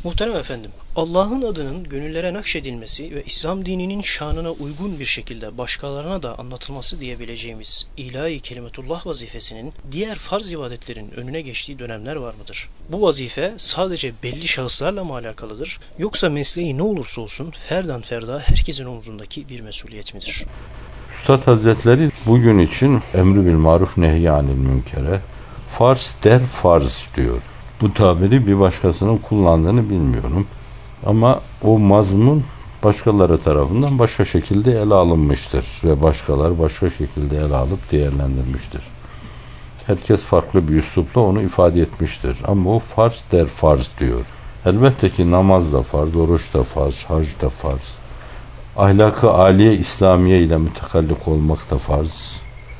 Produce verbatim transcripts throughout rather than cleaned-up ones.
Muhterem efendim, Allah'ın adının gönüllere nakşedilmesi ve İslam dininin şanına uygun bir şekilde başkalarına da anlatılması diyebileceğimiz ilahi kelimetullah vazifesinin diğer farz ibadetlerin önüne geçtiği dönemler var mıdır? Bu vazife sadece belli şahıslarla mı alakalıdır, yoksa mesleği ne olursa olsun ferdan ferda herkesin omzundaki bir mesuliyet midir? Üstad Hazretleri bugün için emri bil maruf nehyanil münkere farz der farz diyor. Bu tabiri bir başkasının kullandığını bilmiyorum. Ama o mazmun başkaları tarafından başka şekilde ele alınmıştır. Ve başkaları başka şekilde ele alıp değerlendirmiştir. Herkes farklı bir üslupla onu ifade etmiştir. Ama o farz der farz diyor. Elbette ki namaz da farz, oruç da farz, hac da farz. Ahlak-ı âliye İslamiye ile mütekallik olmak da farz.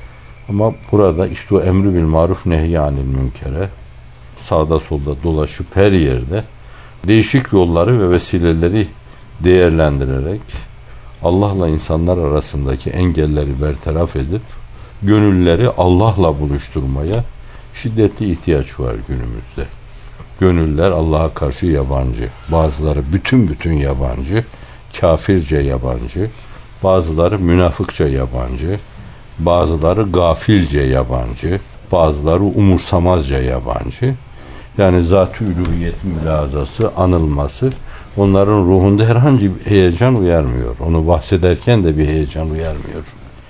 Ama burada işte o emri bil maruf nehyanil münkere sağda solda dolaşıp her yerde değişik yolları ve vesileleri değerlendirerek Allah'la insanlar arasındaki engelleri bertaraf edip gönülleri Allah'la buluşturmaya şiddetli ihtiyaç var günümüzde. Gönüller Allah'a karşı yabancı. Bazıları bütün bütün yabancı, kafirce yabancı, bazıları münafıkça yabancı, bazıları gafilce yabancı, bazıları umursamazca yabancı. Yani zat-ı uluhiyet mülazası, anılması onların ruhunda herhangi bir heyecan uyarmıyor. Onu bahsederken de bir heyecan uyarmıyor.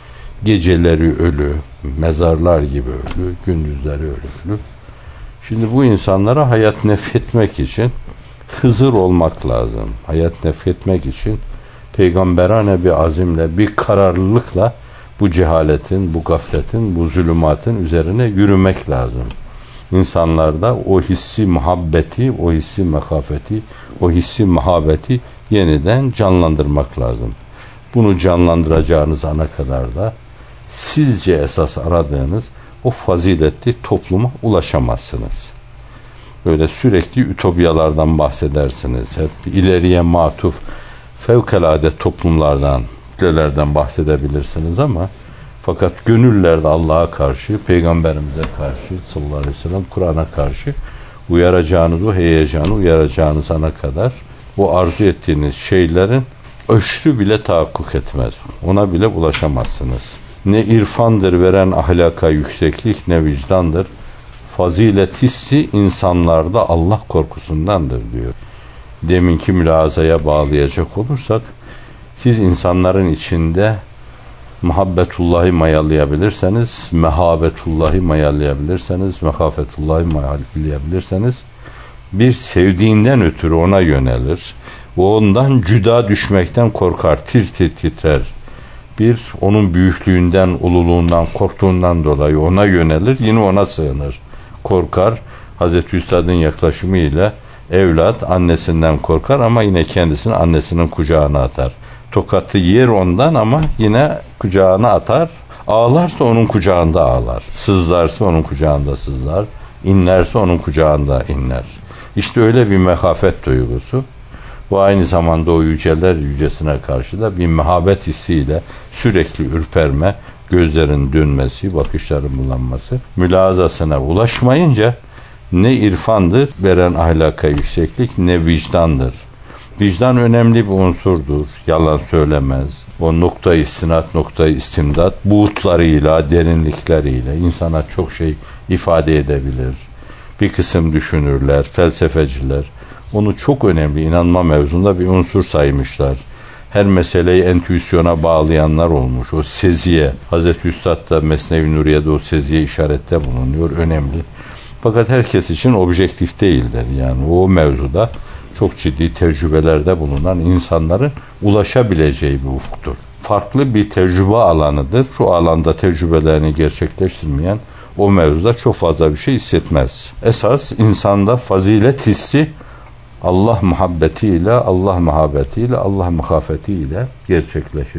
Geceleri ölü, mezarlar gibi ölü, gündüzleri ölü. Şimdi bu insanlara hayat nefretmek için Hızır olmak lazım. Hayat nefretmek için peygamberane bir azimle, bir kararlılıkla bu cehaletin, bu gafletin, bu zulümatın üzerine yürümek lazım. İnsanlarda o hissi muhabbeti, o hissi mekafeti, o hissi muhabbeti yeniden canlandırmak lazım. Bunu canlandıracağınız ana kadar da sizce esas aradığınız o faziletli topluma ulaşamazsınız. Böyle sürekli ütopyalardan bahsedersiniz. Hep ileriye matuf fevkalade toplumlardan, kitlelerden bahsedebilirsiniz ama fakat gönüllerde Allah'a karşı, Peygamberimize karşı, sallallahu aleyhi ve sellem, Kur'an'a karşı uyaracağınız o heyecanı, uyaracağınız ana kadar o arzu ettiğiniz şeylerin öşrü bile tahakkuk etmez. Ona bile ulaşamazsınız. Ne irfandır veren ahlaka yükseklik, ne vicdandır. Fazilet hissi insanlarda Allah korkusundandır diyor. Deminki mülazaya bağlayacak olursak, siz insanların içinde muhabbetullahı mayalayabilirseniz, mehabetullahı mayalayabilirseniz, mekafetullahı mayalayabilirseniz, bir sevdiğinden ötürü ona yönelir. O ondan cüda düşmekten korkar, tir tir titrer. Bir, onun büyüklüğünden, ululuğundan, korktuğundan dolayı ona yönelir, yine ona sığınır. Korkar. Hazreti Üstad'ın yaklaşımıyla evlat annesinden korkar ama yine kendisini annesinin kucağına atar. Tokatı yer ondan ama yine kucağına atar. Ağlarsa onun kucağında ağlar. Sızlarsa onun kucağında sızlar. İnlerse onun kucağında inler. İşte öyle bir mehafet duygusu. Bu aynı zamanda o yüceler yücesine karşı da bir mehabet hissiyle sürekli ürperme, gözlerin dönmesi, bakışların bulanması, mülazasına ulaşmayınca ne irfandır veren ahlaka yükseklik, ne vicdandır. Vicdan önemli bir unsurdur. Yalan söylemez. O nokta istinat, nokta istimdat buğutlarıyla, derinlikleriyle insana çok şey ifade edebilir. Bir kısım düşünürler, felsefeciler onu çok önemli inanma mevzunda bir unsur saymışlar. Her meseleyi entüisyona bağlayanlar olmuş. O seziye, Hazreti Üstad da Mesnevi Nuriye'de o seziye işarette bulunuyor. Önemli. Fakat herkes için objektif değildir. Yani o mevzuda çok ciddi tecrübelerde bulunan insanların ulaşabileceği bir ufuktur. Farklı bir tecrübe alanıdır. Şu alanda tecrübelerini gerçekleştirmeyen o mevzuda çok fazla bir şey hissetmez. Esas insanda fazilet hissi Allah muhabbetiyle, Allah muhabbetiyle, Allah muhafetiyle gerçekleşir.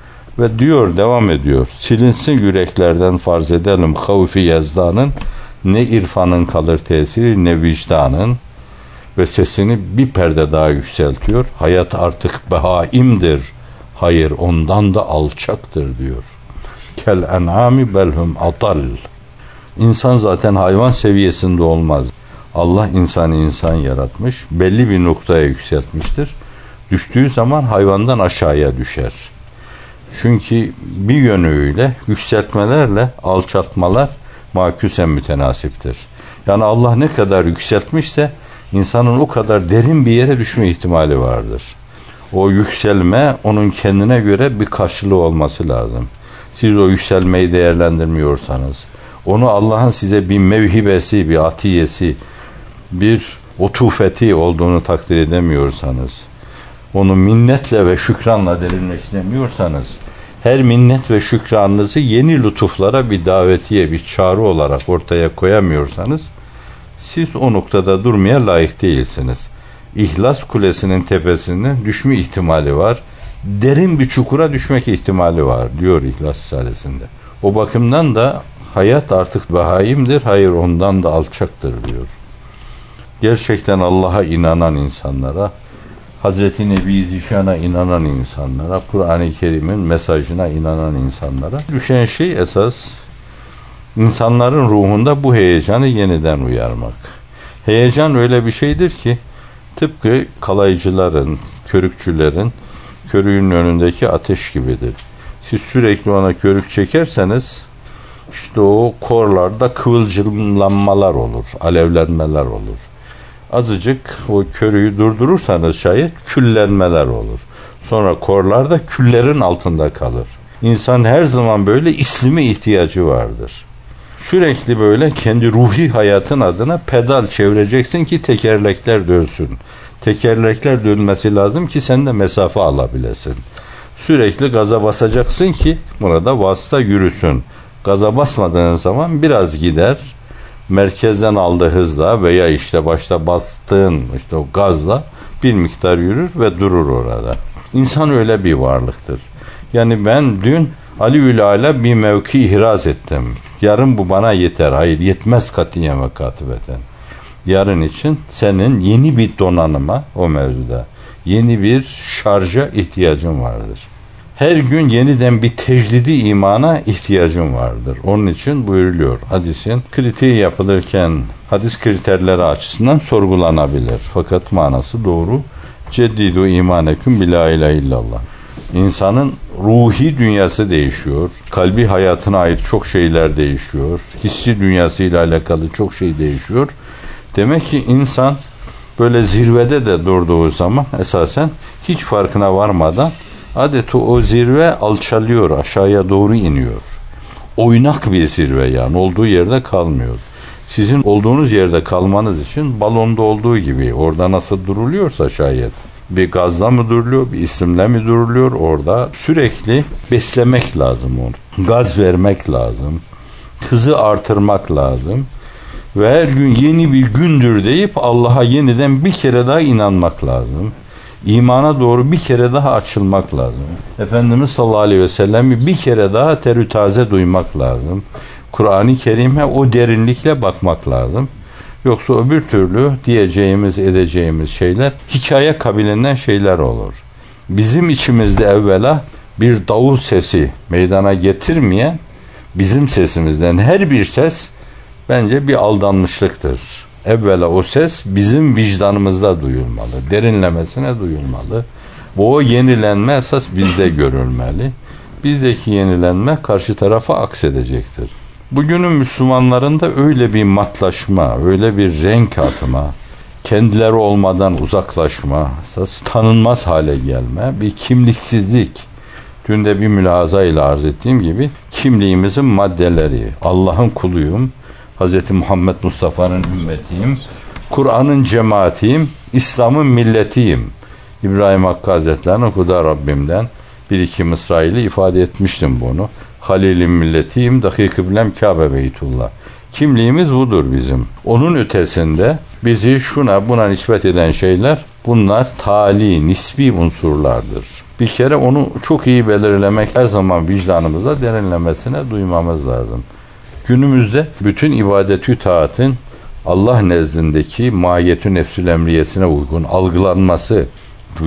Ve diyor, devam ediyor. Silinsin yüreklerden farz edelim havfi yazdanın, ne irfanın kalır tesiri, ne vicdanın. Ve sesini bir perde daha yükseltiyor. Hayat artık behaimdir. Hayır, ondan da alçaktır diyor. Kel en'ami belhum atal. İnsan zaten hayvan seviyesinde olmaz. Allah insanı insan yaratmış, belli bir noktaya yükseltmiştir. Düştüğü zaman hayvandan aşağıya düşer. Çünkü bir yönüyle yükseltmelerle alçaltmalar maküsen mütenasiptir. Yani Allah ne kadar yükseltmişse insanın o kadar derin bir yere düşme ihtimali vardır. O yükselme onun kendine göre bir karşılığı olması lazım. Siz o yükselmeyi değerlendirmiyorsanız, onu Allah'ın size bir mevhibesi, bir atiyesi, bir utufeti olduğunu takdir edemiyorsanız, onu minnetle ve şükranla derinleştiremiyorsanız, her minnet ve şükranınızı yeni lütuflara bir davetiye, bir çağrı olarak ortaya koyamıyorsanız, siz o noktada durmaya layık değilsiniz. İhlas Kulesi'nin tepesinden düşme ihtimali var. Derin bir çukura düşmek ihtimali var diyor İhlas Risalesi'nde. O bakımdan da hayat artık behaimdir, hayır ondan da alçaktır diyor. Gerçekten Allah'a inanan insanlara, Hazreti Nebi Zişan'a inanan insanlara, Kur'an-ı Kerim'in mesajına inanan insanlara düşen şey esas insanların ruhunda bu heyecanı yeniden uyarmak. Heyecan öyle bir şeydir ki tıpkı kalaycıların, körükçülerin körüğün önündeki ateş gibidir. Siz sürekli ona körük çekerseniz işte o korlarda kıvılcımlanmalar olur, alevlenmeler olur. Azıcık o körüğü durdurursanız şayet küllenmeler olur. Sonra korlar da küllerin altında kalır. İnsan her zaman böyle islime ihtiyacı vardır. Sürekli böyle kendi ruhi hayatın adına pedal çevireceksin ki tekerlekler dönsün. Tekerlekler dönmesi lazım ki sen de mesafe alabilesin. Sürekli gaza basacaksın ki burada vasıta yürüsün. Gaza basmadığın zaman biraz gider, merkezden aldığı hızla veya işte başta bastığın işte o gazla bir miktar yürür ve durur orada. İnsan öyle bir varlıktır. Yani ben dün Aliül Ala bir mevki ihraz ettim. Yarın bu bana yeter. Hayır, yetmez katiyen ve katibeten. Yarın için senin yeni bir donanıma o mevzuda, yeni bir şarja ihtiyacın vardır. Her gün yeniden bir tecdidi imana ihtiyacın vardır. Onun için buyuruluyor. Hadisin kritiği yapılırken hadis kriterleri açısından sorgulanabilir. Fakat manası doğru. Ceddidu imaneküm bila ilahe illallah. İnsanın ruhi dünyası değişiyor. Kalbi hayatına ait çok şeyler değişiyor. Hissi dünyasıyla alakalı çok şey değişiyor. Demek ki insan böyle zirvede de durduğu zaman esasen hiç farkına varmadan adeta o zirve alçalıyor, aşağıya doğru iniyor. Oynak bir zirve yani, olduğu yerde kalmıyor. Sizin olduğunuz yerde kalmanız için balonda olduğu gibi orada nasıl duruluyorsa şayet bir gazla mı duruluyor, bir isimle mi duruluyor, orada sürekli beslemek lazım onu. Gaz vermek lazım. Hızı artırmak lazım. Ve her gün yeni bir gündür deyip Allah'a yeniden bir kere daha inanmak lazım. İmana doğru bir kere daha açılmak lazım. Efendimiz sallallahu aleyhi ve sellem'i bir kere daha terü taze duymak lazım. Kur'an-ı Kerim'e o derinlikle bakmak lazım. Yoksa öbür türlü diyeceğimiz, edeceğimiz şeyler hikaye kabilinden şeyler olur. Bizim içimizde evvela bir davul sesi meydana getirmeyen bizim sesimizden her bir ses bence bir aldanmışlıktır. Evvela o ses bizim vicdanımızda duyulmalı. Derinlemesine duyulmalı. Bu yenilenme esas bizde görülmeli. Bizdeki yenilenme karşı tarafa aksedecektir. Bugünün Müslümanlarında öyle bir matlaşma, öyle bir renk atma, kendileri olmadan uzaklaşma, esas tanınmaz hale gelme, bir kimliksizlik. Dün de bir mülahaza ile arz ettiğim gibi kimliğimizin maddeleri, Allah'ın kuluyum, Hz. Muhammed Mustafa'nın ümmetiyim, Kur'an'ın cemaatiyim, İslam'ın milletiyim. İbrahim Hakkı Hazretleri'nin okuduğu Rabbimden bir iki mısra ile ifade etmiştim bunu. Halil'in milletiyim, dahi kıblem Kabe Beytullah. Kimliğimiz budur bizim. Onun ötesinde bizi şuna buna nispet eden şeyler, bunlar tali, nisbi unsurlardır. Bir kere onu çok iyi belirlemek, her zaman vicdanımızda derinlemesine duymamız lazım. Günümüzde bütün ibadet-ü taatin Allah nezdindeki mahiyetü nefsül emriyesine uygun algılanması,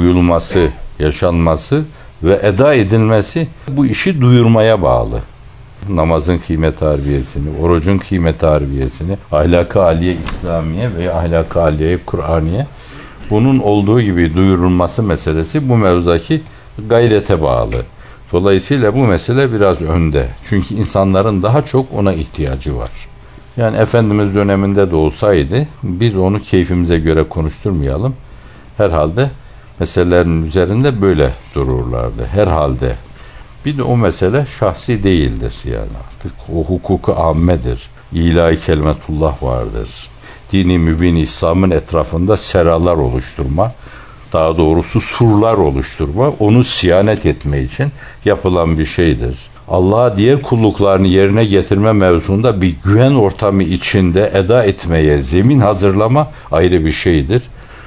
duyulması, yaşanması ve eda edilmesi bu işi duyurmaya bağlı. namazın kıymet harbiyesini, orucun kıymet harbiyesini, ahlak-ı aliye İslamiye ve ahlak-ı aliye Kur'aniye, bunun olduğu gibi duyurulması meselesi bu mevzudaki gayrete bağlı. Dolayısıyla bu mesele biraz önde. Çünkü insanların daha çok ona ihtiyacı var. Yani Efendimiz döneminde de olsaydı biz onu keyfimize göre konuşturmayalım. Herhalde meselelerin üzerinde böyle dururlardı. Herhalde. Bir de o mesele şahsi değildir yani artık. O hukuku ammedir. İlahi kelimetullah vardır. Dini mübin İslam'ın etrafında seralar oluşturma, daha doğrusu surlar oluşturma, onu siyanet etme için yapılan bir şeydir. Allah'a diğer kulluklarını yerine getirme mevzunda bir güven ortamı içinde eda etmeye zemin hazırlama ayrı bir şeydir.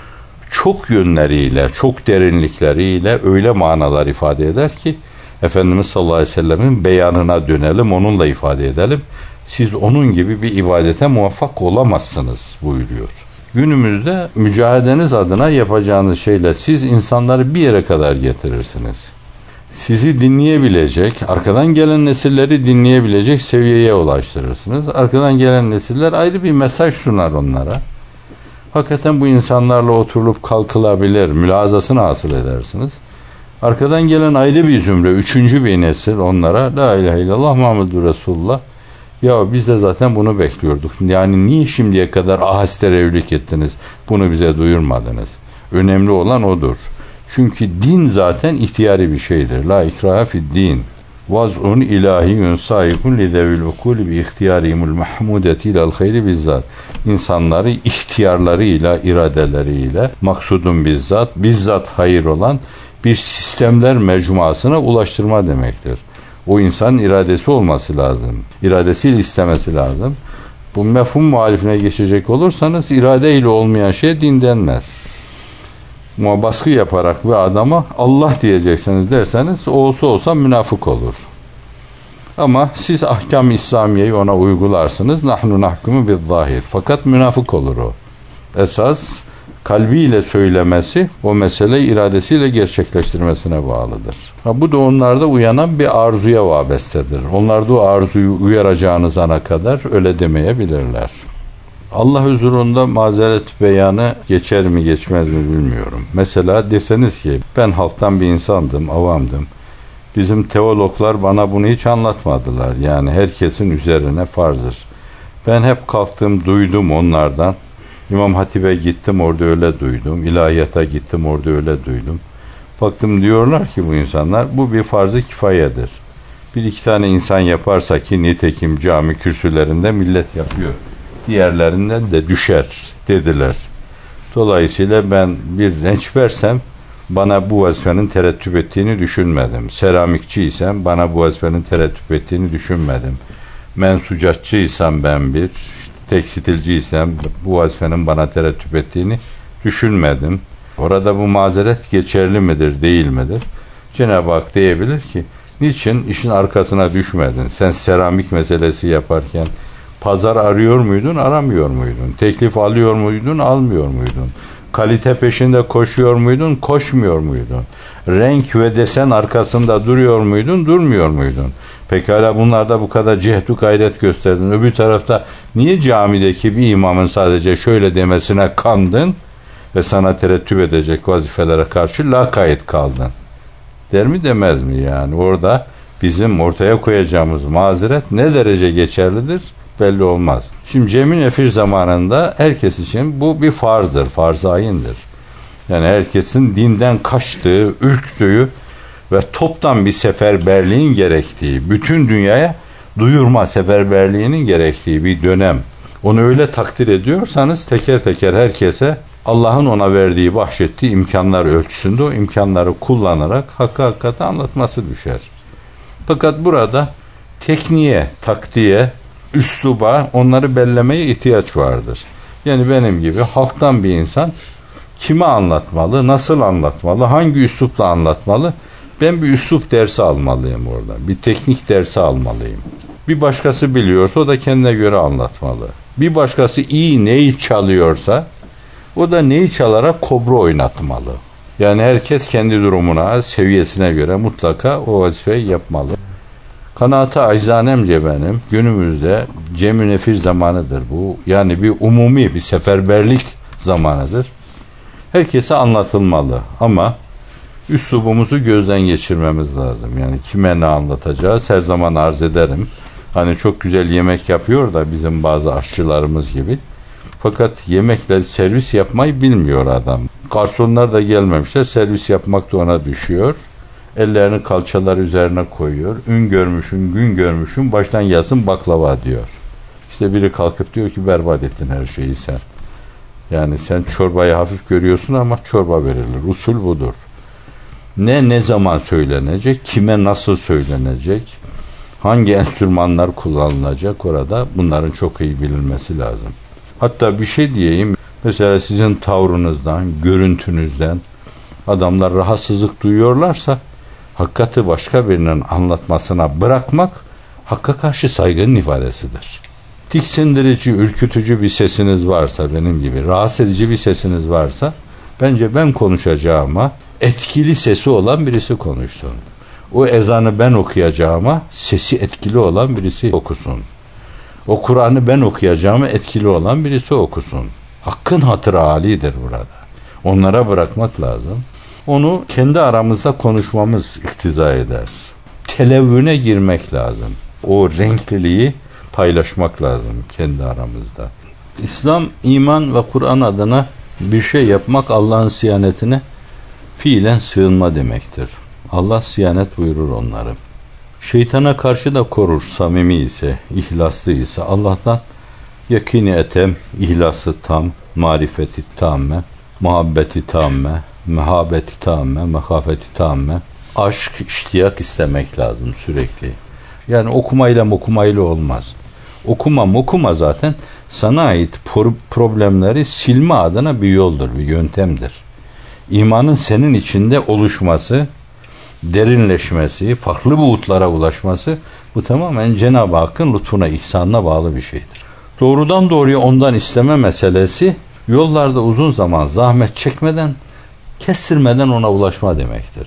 Çok yönleriyle, çok derinlikleriyle öyle manalar ifade eder ki Efendimiz sallallahu aleyhi ve sellemin beyanına dönelim, onunla ifade edelim. Siz onun gibi bir ibadete muvaffak olamazsınız buyuruyor. Günümüzde mücadeleniz adına yapacağınız şeyle siz insanları bir yere kadar getirirsiniz. Sizi dinleyebilecek, arkadan gelen nesilleri dinleyebilecek seviyeye ulaştırırsınız. Arkadan gelen nesiller ayrı bir mesaj sunar onlara. Hakikaten bu insanlarla oturulup kalkılabilir, mülazasını hasıl edersiniz. Arkadan gelen ayrı bir zümre, üçüncü bir nesil onlara La ilahe illallah Muhammedur Resulullah. Ya biz de zaten bunu bekliyorduk. Yani niye şimdiye kadar aheste revlik ettiniz? Bunu bize duyurmadınız. Önemli olan odur. Çünkü din zaten ihtiyari bir şeydir. La ikraha fid din. Vaz'un ilahiyyun saikun lidevil ukuli bi ihtiyarihimul mahmudeti ilal hayri bizzat. İnsanları ihtiyarlarıyla, iradeleriyle maksudun bizzat, bizzat hayır olan bir sistemler mecmuasına ulaştırma demektir. O insanın iradesi olması lazım. İradesiyle istemesi lazım. Bu mefhum muhalifine geçecek olursanız iradeyle olmayan şey din denmez. Ama baskı yaparak bir adama Allah diyeceksiniz derseniz o olsa olsa münafık olur. Ama siz ahkam-ı İslamiye'yi ona uygularsınız. Nahnu nahkumu bizzahir. Fakat münafık olur o. Esas kalbiyle söylemesi o meseleyi iradesiyle gerçekleştirmesine bağlıdır. Ha, bu da onlarda uyanan bir arzuya vabestedir. Onlar da o arzuyu uyaracağınız ana kadar öyle demeyebilirler. Allah huzurunda mazeret beyanı geçer mi geçmez mi bilmiyorum. Mesela deseniz ki ben halktan bir insandım, avamdım. Bizim teologlar bana bunu hiç anlatmadılar. Yani herkesin üzerine farzdır. Ben hep kalktım, duydum onlardan. İmam Hatip'e gittim, orada öyle duydum. İlahiyata gittim, orada öyle duydum. Baktım diyorlar ki bu insanlar, bu bir farz-ı kifayedir. Bir iki tane insan yaparsa ki nitekim cami kürsülerinde millet yapıyor. Diğerlerinden de düşer dediler. Dolayısıyla ben bir renç versem bana bu vazifenin terettüp ettiğini düşünmedim. Seramikçiysem bana bu vazifenin terettüp ettiğini düşünmedim. Mensucatçıysam ben bir, tekstilciysem bu vazifenin bana terettüp ettiğini düşünmedim. Orada bu mazeret geçerli midir, değil midir? Cenab-ı Hak diyebilir ki, niçin işin arkasına düşmedin? Sen seramik meselesi yaparken pazar arıyor muydun, aramıyor muydun? Teklif alıyor muydun, almıyor muydun? Kalite peşinde koşuyor muydun, koşmuyor muydun? Renk ve desen arkasında duruyor muydun, durmuyor muydun? Pekala bunlarda bu kadar cehdu gayret gösterdin. Öbür tarafta niye camideki bir imamın sadece şöyle demesine kandın ve sana terettüp edecek vazifelere karşı lakayt kaldın? Der mi demez mi yani? Orada bizim ortaya koyacağımız mazeret ne derece geçerlidir belli olmaz. Şimdi Cem-i Nefir zamanında herkes için bu bir farzdır, farz-ı ayindir. Yani herkesin dinden kaçtığı, ürktüğü ve toptan bir seferberliğin gerektiği, bütün dünyaya duyurma seferberliğinin gerektiği bir dönem. Onu öyle takdir ediyorsanız teker teker herkese Allah'ın ona verdiği, bahşettiği imkanlar ölçüsünde o imkanları kullanarak hakkı hakikati anlatması düşer. Fakat burada tekniğe, taktiğe, üsluba, onları bellemeye ihtiyaç vardır. Yani benim gibi halktan bir insan kime anlatmalı, nasıl anlatmalı, hangi üslupla anlatmalı? Ben bir üslup dersi almalıyım orada. Bir teknik dersi almalıyım. Bir başkası biliyorsa o da kendine göre anlatmalı. Bir başkası iyi neyi çalıyorsa o da neyi çalarak kobra oynatmalı. Yani herkes kendi durumuna, seviyesine göre mutlaka o vazifeyi yapmalı. Kanaat-ı acizanemce benim günümüzde cem-i nefir zamanıdır bu. Yani bir umumi bir seferberlik zamanıdır. Herkese anlatılmalı ama üslubumuzu gözden geçirmemiz lazım. Yani kime ne anlatacağız her zaman arz ederim. Hani çok güzel yemek yapıyor da bizim bazı aşçılarımız gibi. Fakat yemekleri servis yapmayı bilmiyor adam. Garsonlar da gelmemişler, servis yapmak da ona düşüyor. Ellerini kalçalar üzerine koyuyor. Ün görmüşün, gün görmüşün, baştan yazın baklava diyor. İşte biri kalkıp diyor ki berbat ettin her şeyi sen. Yani sen çorbayı hafif görüyorsun ama çorba verilir. Usul budur. Ne ne zaman söylenecek, kime nasıl söylenecek, hangi enstrümanlar kullanılacak orada bunların çok iyi bilinmesi lazım. Hatta bir şey diyeyim, mesela sizin tavrınızdan, görüntünüzden adamlar rahatsızlık duyuyorlarsa hakikati başka birinin anlatmasına bırakmak hakka karşı saygının ifadesidir. Tiksindirici, ürkütücü bir sesiniz varsa benim gibi, rahatsız edici bir sesiniz varsa bence ben konuşacağıma etkili sesi olan birisi konuşsun. O ezanı ben okuyacağıma sesi etkili olan birisi okusun. O Kur'an'ı ben okuyacağıma etkili olan birisi okusun. Hakkın hatırı âlidir burada. Onlara bırakmak lazım. Onu kendi aramızda konuşmamız iktiza eder. Televvüne girmek lazım. O renkliliği paylaşmak lazım kendi aramızda. İslam, iman ve Kur'an adına bir şey yapmak Allah'ın siyanetine fiilen sığınma demektir. Allah siyanet buyurur onları. Şeytana karşı da korur samimi ise, ihlaslı ise Allah'tan yakini etem, ihlası tam, marifeti tamme, muhabbeti tamme, mehabeti tamme, mehafeti tamme, aşk, iştiyak istemek lazım sürekli. Yani okumayla okumayla olmaz. Okuma okuma zaten sana ait problemleri silme adına bir yoldur, bir yöntemdir. İmanın senin içinde oluşması, derinleşmesi, farklı buğutlara ulaşması bu tamamen Cenab-ı Hakk'ın lütfuna, ihsanına bağlı bir şeydir. Doğrudan doğruya ondan isteme meselesi yollarda uzun zaman zahmet çekmeden, kestirmeden ona ulaşma demektir.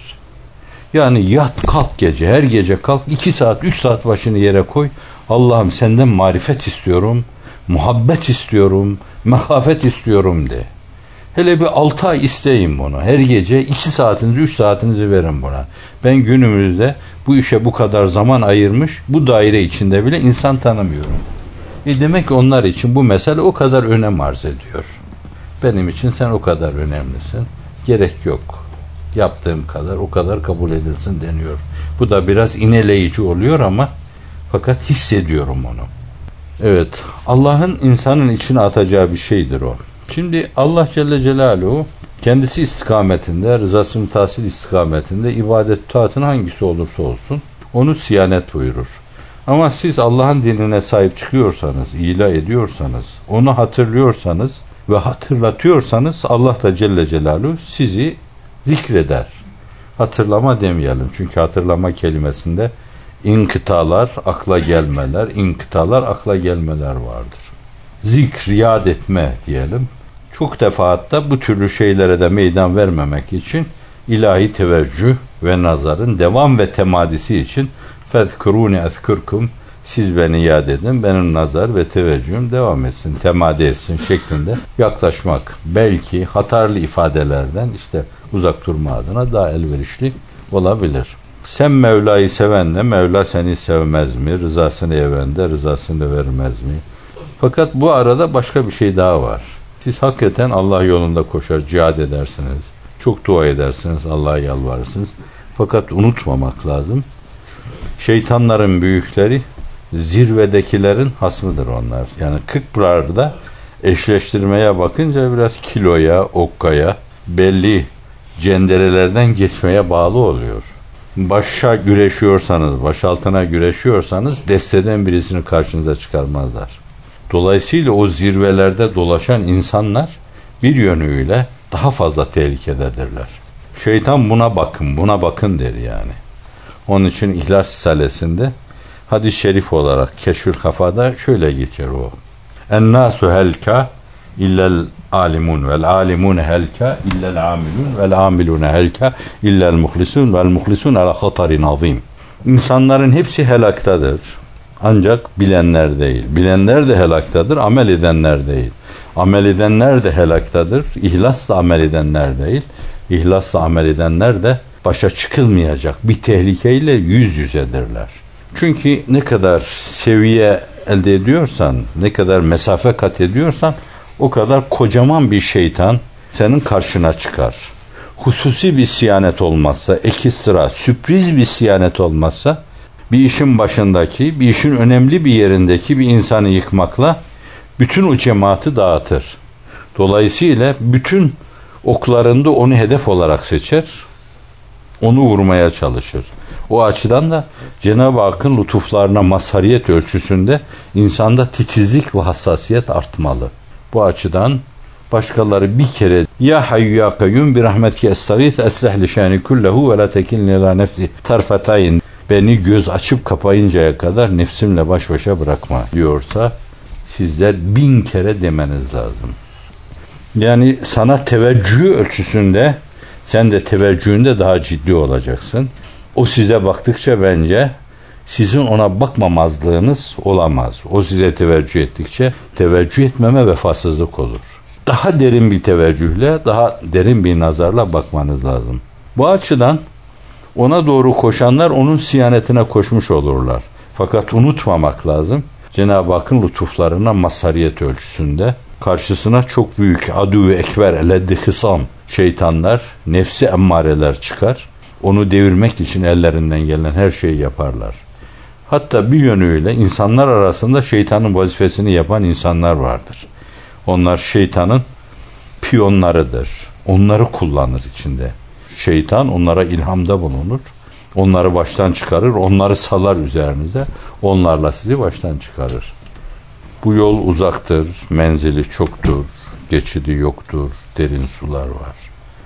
Yani yat kalk gece, her gece kalk iki saat, üç saat başını yere koy. Allah'ım senden marifet istiyorum, muhabbet istiyorum, mehafet istiyorum de. Hele bir altı ay isteyin bunu. Her gece iki saatinizi, üç saatinizi verin buna. Ben günümüzde bu işe bu kadar zaman ayırmış, bu daire içinde bile insan tanımıyorum. E demek ki onlar için bu mesele o kadar önem arz ediyor. Benim için sen o kadar önemlisin. Gerek yok. Yaptığım kadar, o kadar kabul edilsin deniyor. Bu da biraz ineleyici oluyor ama fakat hissediyorum onu. Evet, Allah'ın insanın içine atacağı bir şeydir o. Şimdi Allah Celle Celaluhu kendisi istikametinde, rızasını tahsil istikametinde ibadet taatın hangisi olursa olsun onu siyanet buyurur. Ama siz Allah'ın dinine sahip çıkıyorsanız, ilah ediyorsanız, onu hatırlıyorsanız ve hatırlatıyorsanız Allah da Celle Celaluhu sizi zikreder. Hatırlama demeyelim. Çünkü hatırlama kelimesinde inkıtalar, akla gelmeler, inkıtalar, akla gelmeler vardır. Zikr, yad etme diyelim. Çok defaatta bu türlü şeylere de meydan vermemek için ilahi teveccüh ve nazarın devam ve temadisi için fezkuruni ezkurkum, siz beni yad edin, benim nazar ve teveccühüm devam etsin, temadi etsin şeklinde yaklaşmak belki hatarlı ifadelerden işte uzak durma adına daha elverişli olabilir. Sen Mevla'yı sevenle Mevla seni sevmez mi? Rızasını even de rızasını vermez mi? Fakat bu arada başka bir şey daha var. Siz hakikaten Allah yolunda koşar, cihad edersiniz. Çok dua edersiniz, Allah'a yalvarırsınız. Fakat unutmamak lazım. Şeytanların büyükleri zirvedekilerin hasmıdır onlar. Yani kıkbrarda eşleştirmeye bakınca biraz kiloya, okkaya, belli cenderelerden geçmeye bağlı oluyor. Başa güreşiyorsanız, baş altına güreşiyorsanız desteden birisini karşınıza çıkarmazlar. Dolayısıyla o zirvelerde dolaşan insanlar bir yönüyle daha fazla tehlikededirler. Şeytan buna bakın, buna bakın der yani. Onun için İhlas Risalesi'nde hadis-i şerif olarak Keşfül Kafa'da şöyle geçer o. En-nâsu helka illel alimun vel alimun helka illel amilun vel amilun helka illel muhlisun vel muhlisun ala hatarin azim. İnsanların hepsi helaktadır. Ancak bilenler değil. Bilenler de helaktadır, amel edenler değil. Amel edenler de helaktadır, ihlasla amel edenler değil. İhlasla amel edenler de başa çıkılmayacak bir tehlikeyle yüz yüzedirler. Çünkü ne kadar seviye elde ediyorsan, ne kadar mesafe kat ediyorsan o kadar kocaman bir şeytan senin karşına çıkar. Hususi bir siyanet olmazsa, ekstra, sürpriz bir siyanet olmazsa bir işin başındaki, bir işin önemli bir yerindeki bir insanı yıkmakla bütün o cemaati dağıtır. Dolayısıyla bütün oklarında onu hedef olarak seçer, onu vurmaya çalışır. O açıdan da Cenab-ı Hakk'ın lütuflarına mazhariyet ölçüsünde insanda titizlik ve hassasiyet artmalı. Bu açıdan başkaları bir kere ya hayyu ya kayyum bir rahmetke estağith eslih li şani kullehu ve la tekilni la nefsi tarfetayn, beni göz açıp kapayıncaya kadar nefsimle baş başa bırakma diyorsa sizler bin kere demeniz lazım. Yani sana teveccühü ölçüsünde sen de teveccühünde daha ciddi olacaksın. O size baktıkça bence sizin ona bakmamazlığınız olamaz. O size teveccüh ettikçe teveccüh etmeme vefasızlık olur. Daha derin bir teveccühle, daha derin bir nazarla bakmanız lazım. Bu açıdan ona doğru koşanlar onun siyanetine koşmuş olurlar. Fakat unutmamak lazım. Cenab-ı Hakk'ın lütuflarına mazhariyet ölçüsünde karşısına çok büyük adü-i ekber eleddi hısam şeytanlar, nefsi emmareler çıkar. Onu devirmek için ellerinden gelen her şeyi yaparlar. Hatta bir yönüyle insanlar arasında şeytanın vazifesini yapan insanlar vardır. Onlar şeytanın piyonlarıdır. Onları kullanır içinde. Şeytan onlara ilhamda bulunur. Onları baştan çıkarır. Onları salar üzerinize. Onlarla sizi baştan çıkarır. Bu yol uzaktır. Menzili çoktur. Geçidi yoktur. Derin sular var.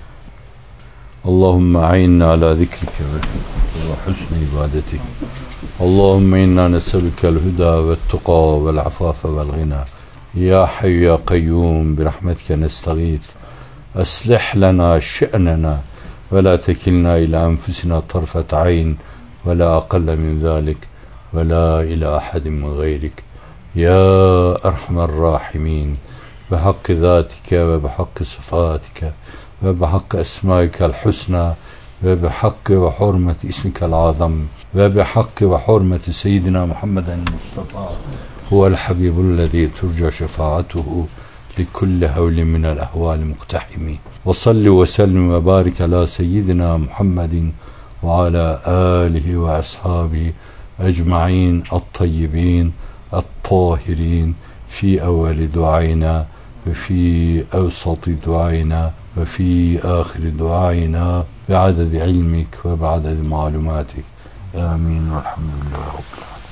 Allahümme a'inna ala zikrike ve husni ibadetik. Allahümme inna neselükel huda ve tuqa vel afafe vel gina. Ya hayy ya kayyum bi rahmetike nestağith. Aslih lana şe'nena ve la tekilna ila enfusina tarfet ayn ve la aqalla min zalik ve la ila ahadin min gayrik. Ya erhamer rahimin ve hakkı zatike ve hakkı sıfatike ve bihakkı esmaikel husna ve bihakkı ve hurmeti ismikel azam ve bihakkı ve hurmeti seyyidina Muhammeden Mustafa huvel habibullezî turca şefaatuhu likulli havli minel ahvali muktahimi ve salli ve sellim ve barik ala seyyidina Muhammedin ve ala alihi ve ashabihi ecma'in at-tayyibin at-tahirin fi evveli duayna ve fi evsati duayna ve fi ahiri duayna ve adedi ilmik ve adedi malumatik. Amin. Velhamdülillah.